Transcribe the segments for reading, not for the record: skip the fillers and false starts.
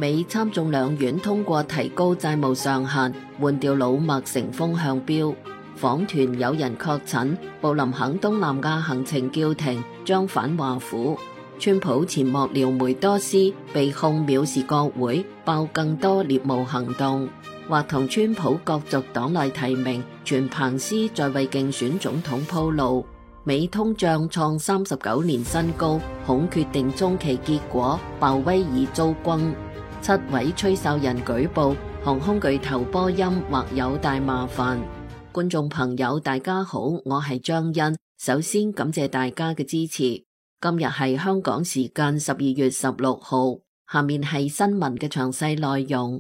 美參眾兩院通過提高債務上限，換掉老默成風向標。訪團有人確診，布林肯東南亞行程叫停，將返華府。川普前幕僚梅多斯被控藐視國會，爆更多獵巫行動，或同川普角逐黨內提名，傳彭斯在為競選總統鋪路。美通脹創39年新高，恐決定中期結果，鮑威爾遭轟。7位吹哨人舉報航空巨頭波音或有大麻煩。觀眾朋友大家好，我係張欣，首先感謝大家嘅支持。今日係香港時間12月16號，下面係新聞嘅詳細內容。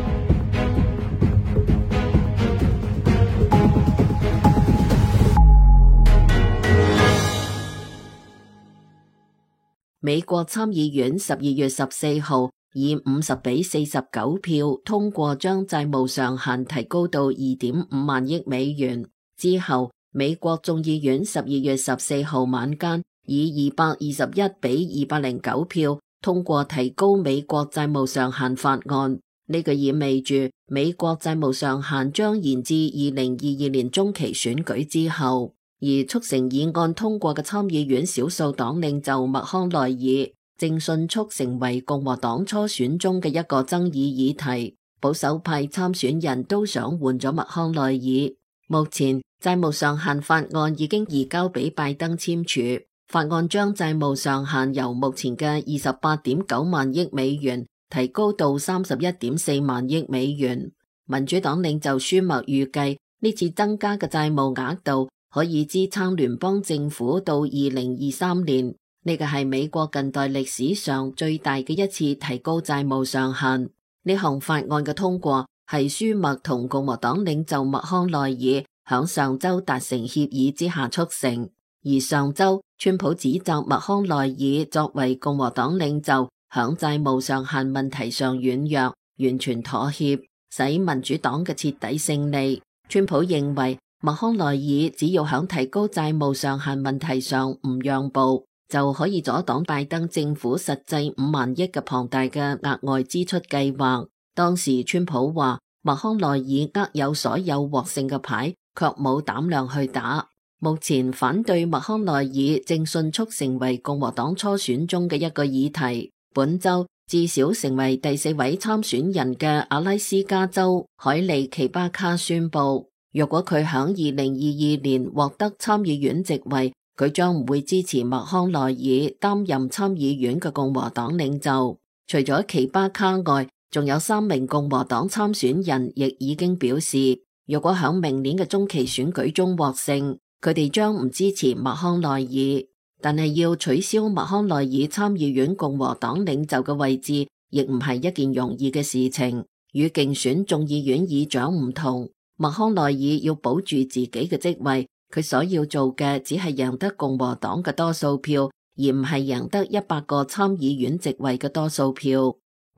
美國參議院12月14號以50比49票通過將債務上限提高到 2.5 萬億美元。之後，美國眾議院12月14號晚間以221比209票通過提高美國債務上限法案。呢個意味住美國債務上限將延至2022年中期選舉之後。而促成議案通過嘅參議院少數黨領袖麥康奈爾正迅速成為共和黨初選中嘅一個爭議議題，保守派參選人都想換咗麥康奈爾。目前債務上限法案已經移交俾拜登簽署，法案將債務上限由目前嘅 28.9 萬億美元提高到 31.4 萬億美元。民主黨領袖舒默預計呢次增加嘅債務額度可以支撐聯邦政府到2023年，呢個係美國近代歷史上最大嘅一次提高債務上限。呢項法案嘅通過係舒默同共和黨領袖麥康奈爾響上周達成協議之下促成。而上周川普指責麥康奈爾作為共和黨領袖響債務上限問題上軟弱，完全妥協，使民主黨嘅徹底勝利。川普認為麥康奈爾只要響提高債務上限問題上唔讓步，就可以阻擋拜登政府實際5萬億嘅龐大嘅額外支出計劃。當時川普話麥康奈爾握有所有獲勝嘅牌，卻冇膽量去打。目前反對麥康奈爾正迅速成為共和黨初選中嘅一個議題。本周至少成為第4位參選人嘅阿拉斯加州海利奇巴卡宣布，若果佢響2022年獲得參議院席位，佢將唔會支持麥康奈爾擔任參議院嘅共和黨領袖。除咗奇巴卡外，仲有3名共和黨參選人亦已經表示，若果響明年嘅中期選舉中獲勝，佢哋將唔支持麥康奈爾。但係要取消麥康奈爾參議院共和黨領袖嘅位置，亦唔係一件容易嘅事情。與競選眾議院議長唔同，麥康奈爾要保住自己嘅職位，佢所要做嘅只係贏得共和黨嘅多數票，而唔係贏得100個參議院席位嘅多數票。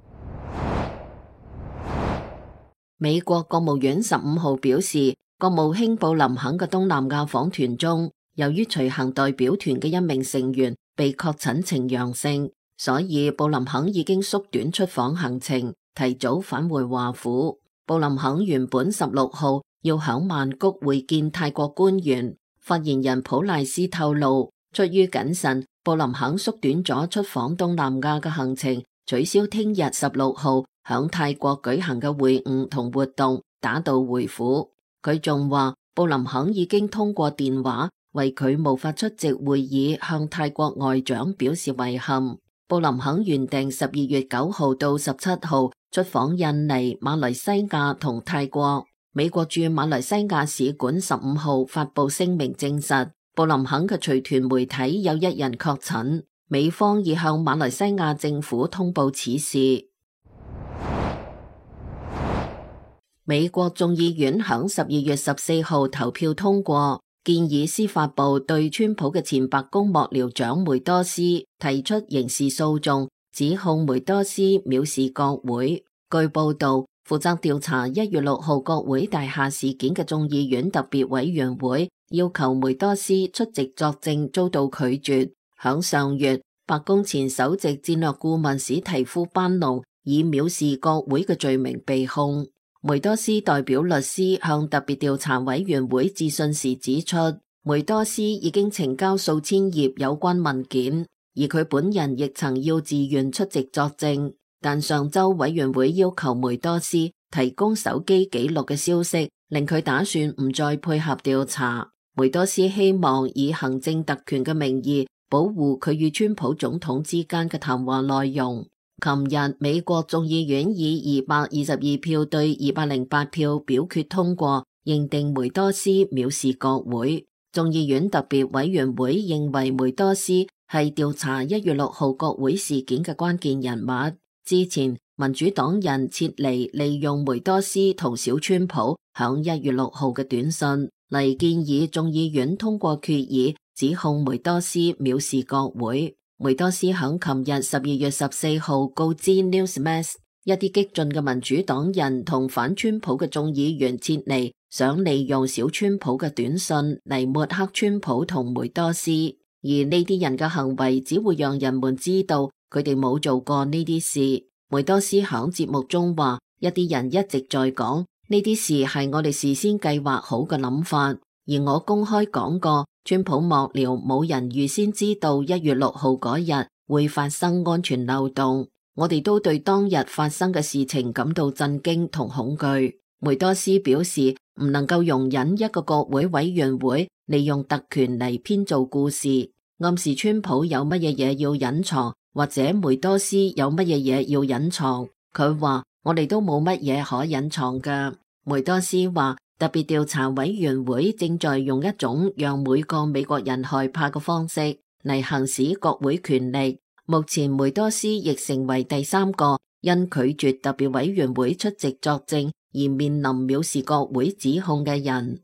美國國務院15號表示，國務卿布林肯嘅東南亞訪團中，由於隨行代表團嘅一名成員被確診呈陽性，所以布林肯已經縮短出訪行程，提早返回華府。布林肯原本16號要響曼谷會見泰國官員，發言人普賴斯透露，出於謹慎，布林肯縮短咗出訪東南亞嘅行程，取消聽日16號響泰國舉行嘅會晤同活動，打道回府。佢仲話，布林肯已經通過電話為佢無法出席會議向泰國外長表示遺憾。布林肯原定12月9號到17號出訪印尼、馬來西亞同泰國。美國駐馬來西亞使館15號發布聲明證實，布林肯嘅隨團媒體有1人確診，美方已向馬來西亞政府通報此事。美國眾議院響12月14號投票通過，建議司法部對川普嘅前白宮幕僚長梅多斯提出刑事訴訟，指控梅多斯藐視國會。據報道，負責調查1月6號國會大廈事件嘅眾議院特別委員會要求梅多斯出席作證，遭到拒絕。響上月，白宮前首席戰略顧問史提夫班農以藐視國會嘅罪名被控。梅多斯代表律師向特別調查委員會致信時指出，梅多斯已經呈交數千頁有關文件，而佢本人亦曾要自願出席作證，但上週委員會要求梅多斯提供手機記錄嘅消息，令佢打算唔再配合調查。梅多斯希望以行政特權嘅名義保護佢與川普總統之間嘅談話內容。琴日，美國眾議院以222票對208票表決通過，認定梅多斯藐視國會。眾議院特別委員會認為梅多斯係調查1月6號國會事件嘅關鍵人物。之前，民主黨人切尼利用梅多斯同小川普響1月6號嘅短信嚟建議眾議院通過決議，指控梅多斯藐視國會。梅多斯響琴日12月14號告知 Newsmax， 一啲激進嘅民主黨人同反川普嘅眾議員切尼想利用小川普嘅短信嚟抹黑川普同梅多斯，而呢啲人嘅行為只會讓人們知道佢哋冇做過呢啲事。梅多斯響節目中話，一啲人一直在講呢啲事係我哋事先計劃好嘅諗法，而我公開講過，川普幕僚冇人預先知道1月6號嗰日會發生安全漏洞，我哋都對當日發生嘅事情感到震驚同恐懼。梅多斯表示唔能夠容忍一個國會委員會利用特權嚟編造故事，暗示川普有乜嘢嘢要隱藏，或者梅多斯有乜嘢嘢要隱藏。佢話我哋都冇乜嘢可隱藏㗎。梅多斯話特別調查委員會正在用一種讓每個美國人害怕嘅方式嚟行使國會權力。目前梅多斯亦成為第3個因拒絕特別委員會出席作證而面臨藐視國會指控嘅人。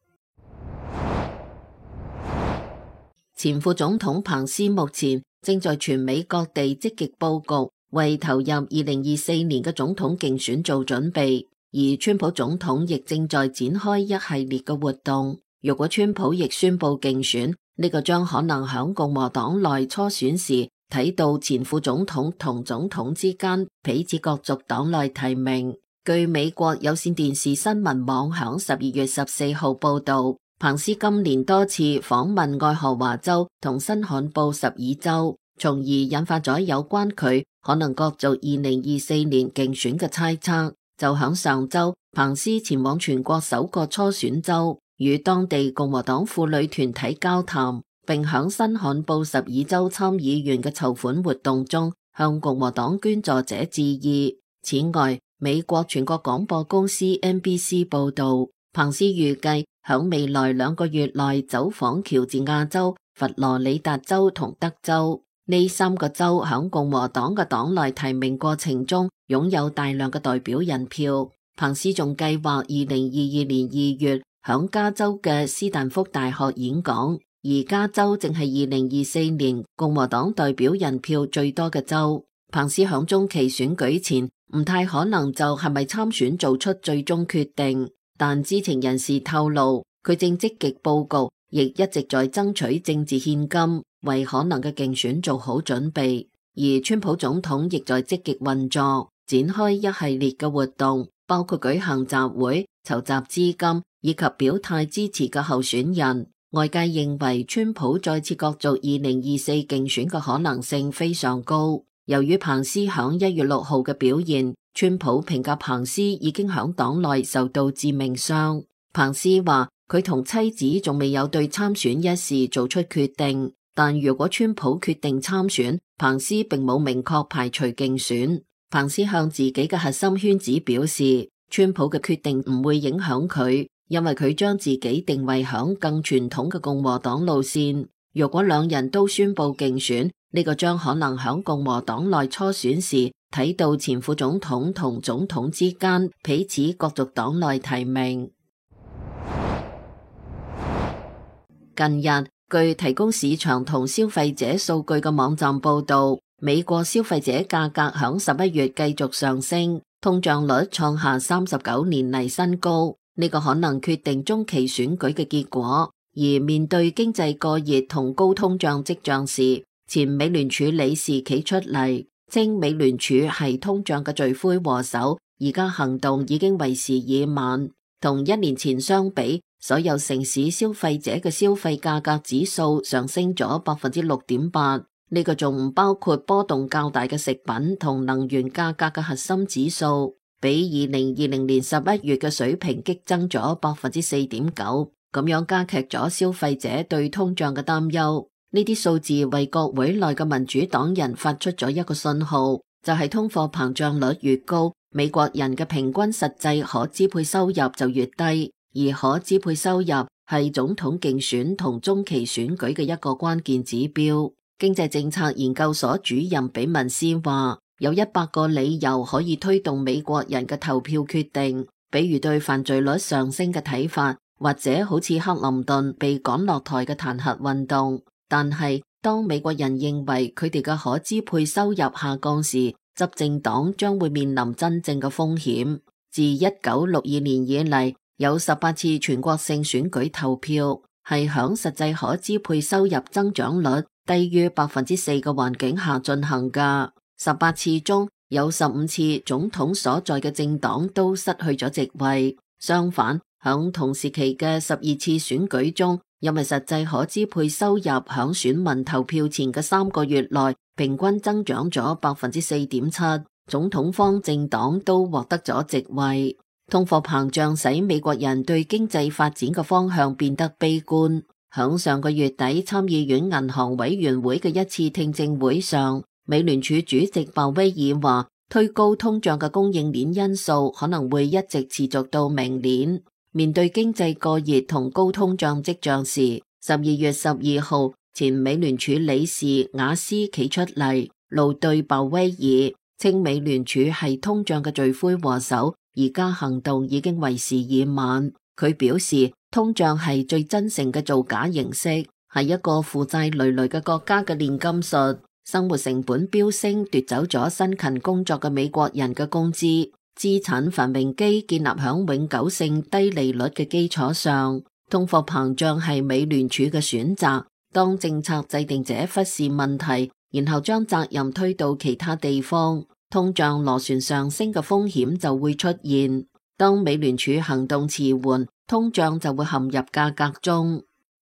前副總統彭斯目前正在全美各地積極佈局，為投入2024年嘅總統競選做準備。而川普總統亦正在展開一系列嘅活動。如果川普亦宣布競選，呢個將可能響共和黨內初選時睇到前副總統同總統之間彼此角逐黨內提名。據美國有線電視新聞網響12月14號報道，彭斯今年多次訪問愛荷華州同新罕布什爾州，從而引發咗有關佢可能角逐2024年競選嘅猜測。就響上周，彭斯前往全國首個初選州，與當地共和黨婦女團體交談，並響新罕布什爾州參議員嘅籌款活動中向共和黨捐助者致意。此外，美國全國廣播公司 NBC 報道，彭斯預計響未來2個月內走訪喬治亞州、佛羅里達州同德州。呢3個州響共和黨嘅黨內提名過程中擁有大量嘅代表人票。彭斯仲計劃2022年2月響加州嘅斯坦福大學演講，而加州正係2024年共和黨代表人票最多嘅州。彭斯響中期選舉前唔太可能就係咪參選做出最終決定，但知情人士透露，佢正積極佈局，亦一直在爭取政治獻金，為可能嘅競選做好準備。而川普總統亦在積極運作，展開一系列嘅活動，包括舉行集會、籌集資金以及表態支持嘅候選人。外界認為川普再次角逐2024競選嘅可能性非常高。由於彭斯響1月6號嘅表現，川普評價彭斯已經響黨內受到致命傷。彭斯話佢同妻子仲未有對參選一事做出決定，但如果川普決定參選，彭斯並冇明確排除競選。彭斯向自己嘅核心圈子表示，川普嘅決定唔會影響佢，因為佢將自己定位響更傳統嘅共和黨路線。如果兩人都宣布競選，呢個將可能響共和黨內初選時睇到前副總統同總統之間彼此角逐黨內提名。近日，據提供市場同消費者數據嘅網站報道，美國消費者價格響11月繼續上升，通脹率創下39年嚟新高，呢個可能決定中期選舉嘅結果。而面對經濟過熱同高通脹跡象時，前美聯儲理事企出嚟稱美聯儲係通脹嘅罪魁禍首，而家行動已經為時已晚。同1年前相比，所有城市消費者嘅消費價格指數上升咗6.8%，呢個仲唔包括波動較大嘅食品同能源價格嘅核心指數，比2020年11月嘅水平激增咗4.9%，咁樣加劇咗消費者對通脹嘅擔憂。呢啲數字為國會內嘅民主黨人發出咗一個信號，就係通貨膨脹率越高，美國人嘅平均實際可支配收入就越低，而可支配收入係總統競選同中期選舉嘅一個關鍵指標。經濟政策研究所主任比文斯話，有100個理由可以推動美國人嘅投票決定，比如對犯罪率上升嘅睇法，或者好似克林頓被趕落台嘅彈劾運動。但係當美國人認為佢哋嘅可支配收入下降時，執政黨將會面臨真正嘅風險。自1962年以嚟，有18次全國性選舉投票係響實際可支配收入增長率低於4%嘅環境下進行㗎。18次中有15次總統所在嘅政黨都失去咗席位。相反，響同時期嘅12次選舉中，因為實際可支配收入響選民投票前嘅3個月內平均增長咗4.7%，總統方政黨都獲得咗席位。通貨膨脹使美國人對經濟發展嘅方向變得悲觀。響上個月底參議院銀行委員會嘅一次聽證會上，美聯儲主席鮑威爾話，推高通脹嘅供應鏈因素可能會一直持續到明年。面對經濟過熱同高通脹跡象時，12月12號，前美聯儲理事瓦斯企出嚟，怒對鮑威爾，稱美聯儲係通脹嘅罪魁禍首，而家行動已經為時已晚。佢表示，通脹係最真誠嘅造假形式，係一個負債累累嘅國家嘅煉金術，生活成本飆升，奪走咗辛勤工作嘅美國人嘅工資。資產繁榮基建立響永久性低利率嘅基礎上，通貨膨脹係美聯儲嘅選擇。當政策制定者忽視問題，然後將責任推到其他地方，通脹螺旋上升嘅風險就會出現。當美聯儲行動遲緩，通脹就會陷入價格中。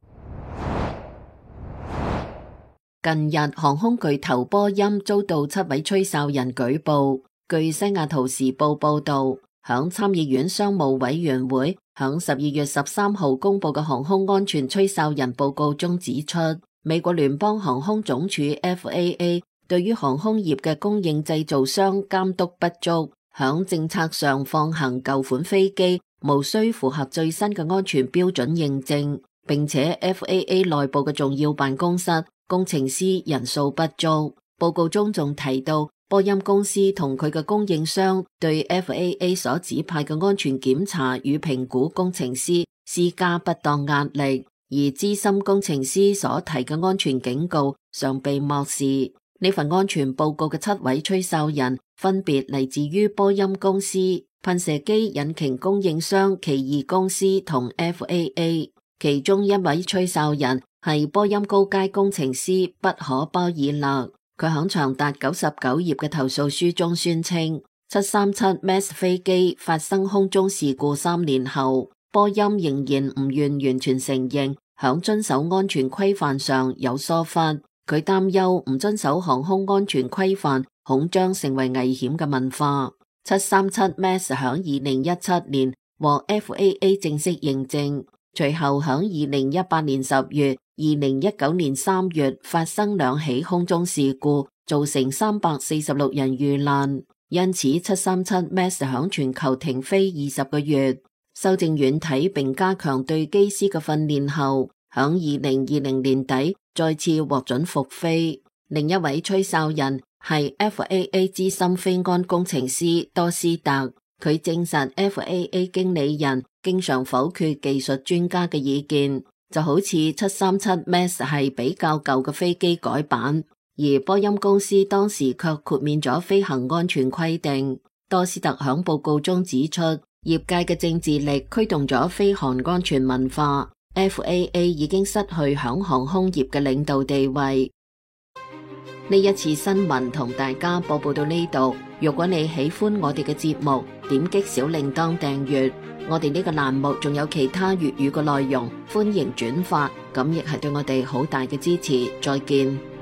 近日，航空巨頭波音遭到7位吹哨人舉報。據西雅圖時報報道，響參議院商務委員會響12月13號公布嘅航空安全吹哨人報告中指出，美國聯邦航空總署 FAA 對於航空業嘅供應製造商監督不足，響政策上放行舊款飛機無需符合最新嘅安全標準認證，並且 FAA 內部嘅重要辦公室工程師人數不足。報告中仲提到，波音公司同佢嘅供應商對 FAA 所指派嘅安全檢查與評估工程師施加不當壓力，而資深工程師所提嘅安全警告尚被漠視。呢份安全報告嘅7位吹哨人分別嚟自於波音公司、噴射機引擎供應商奇異公司同 FAA， 其中一位吹哨人係波音高階工程師不可包爾勒。佢響長達99頁嘅投訴書中宣稱，737 MAX 飛機發生空中事故3年後，波音仍然唔願完全承認響遵守安全規範上有疏忽。佢擔憂唔遵守航空安全規範，恐將成為危險嘅文化。737 MAX 響2017年獲 FAA 正式認證，隨後響2018年10月、2019年3月發生2起空中事故，造成346人遇難，因此737 MAX 響全球停飛20個月。修正軟體並加強對機師嘅訓練後，響2020年底再次獲准復飛。另一位吹哨人係 FAA 資深飛安工程師多斯特，佢證實 FAA 經理人經常否決技術專家嘅意見，就好似737 MAX 係比較舊嘅飛機改版，而波音公司當時卻豁免咗飛行安全規定。多斯特響報告中指出，業界嘅政治力驅動咗飛航安全文化， FAA 已經失去響航空業嘅領導地位。 呢一次新聞同大家播報到呢度。如果你喜歡我哋嘅節目，點擊小鈴鐺訂閱。我哋呢個欄目仲有其他粵語嘅內容，歡迎轉發，咁亦係對我哋好大嘅支持。再見。